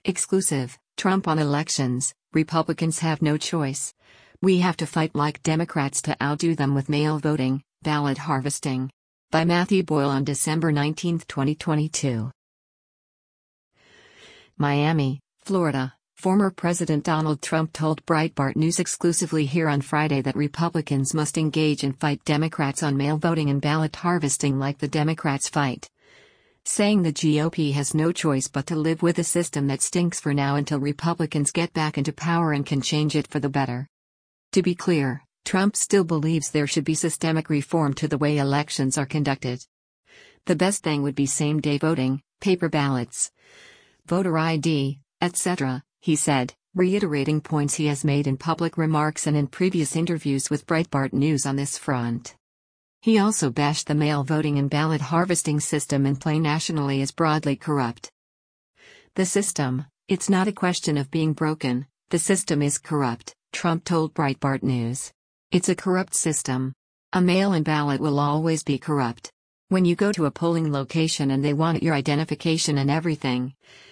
Exclusive, Trump on elections, Republicans have no choice. We have to fight like Democrats to outdo them with mail voting, ballot harvesting. By Matthew Boyle on December 19, 2022. Miami, Florida. Former President Donald Trump told Breitbart News exclusively here on Friday that Republicans must engage and fight Democrats on mail voting and ballot harvesting like the Democrats fight, saying the GOP has no choice but to live with a system that stinks for now until Republicans get back into power and can change it for the better. To be clear, Trump still believes there should be systemic reform to the way elections are conducted. The best thing would be same-day voting, paper ballots, voter ID, etc., he said, reiterating points he has made in public remarks and in previous interviews with Breitbart News on this front. He also bashed the mail voting and ballot harvesting system in play nationally as broadly corrupt. The system, it's not a question of being broken, the system is corrupt, Trump told Breitbart News. It's a corrupt system. A mail-in ballot will always be corrupt. When you go to a polling location and they want your identification and everything,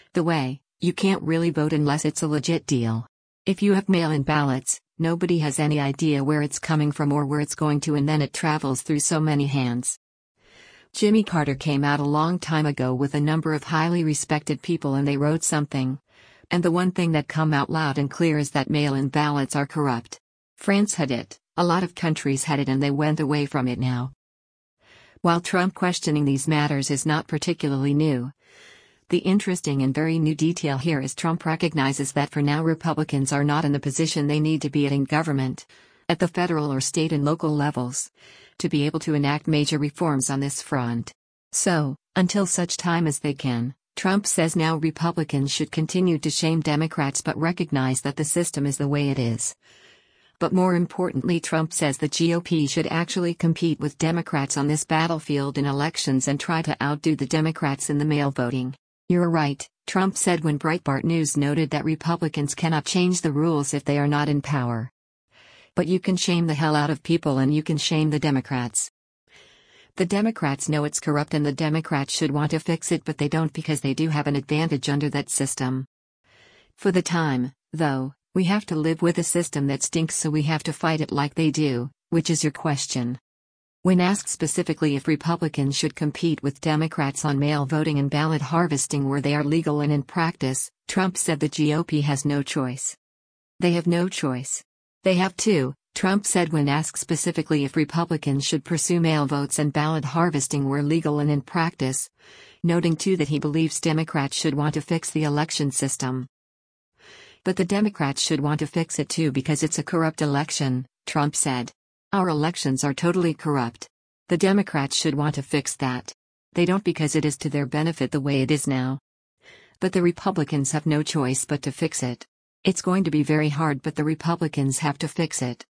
you can't really vote unless it's a legit deal. If you have mail-in ballots, nobody has any idea where it's coming from or where it's going to, and then it travels through so many hands. Jimmy Carter came out a long time ago with a number of highly respected people and they wrote something. And the one thing that come out loud and clear is that mail-in ballots are corrupt. France had it, a lot of countries had it, and they went away from it now. While Trump questioning these matters is not particularly new, the interesting and very new detail here is Trump recognizes that for now Republicans are not in the position they need to be in government, at the federal or state and local levels, to be able to enact major reforms on this front. So, until such time as they can, Trump says now Republicans should continue to shame Democrats but recognize that the system is the way it is. But more importantly, Trump says the GOP should actually compete with Democrats on this battlefield in elections and try to outdo the Democrats in the mail voting. You're right, Trump said when Breitbart News noted that Republicans cannot change the rules if they are not in power. But you can shame the hell out of people and you can shame the Democrats. The Democrats know it's corrupt and the Democrats should want to fix it, but they don't because they do have an advantage under that system. For the time, though, we have to live with a system that stinks, so we have to fight it like they do, which is your question. When asked specifically if Republicans should compete with Democrats on mail voting and ballot harvesting where they are legal and in practice, Trump said the GOP has no choice. They have no choice. They have to, Trump said when asked specifically if Republicans should pursue mail votes and ballot harvesting where legal and in practice, noting too that he believes Democrats should want to fix the election system. But the Democrats should want to fix it too because it's a corrupt election, Trump said. Our elections are totally corrupt. The Democrats should want to fix that. They don't because it is to their benefit the way it is now. But the Republicans have no choice but to fix it. It's going to be very hard, but the Republicans have to fix it.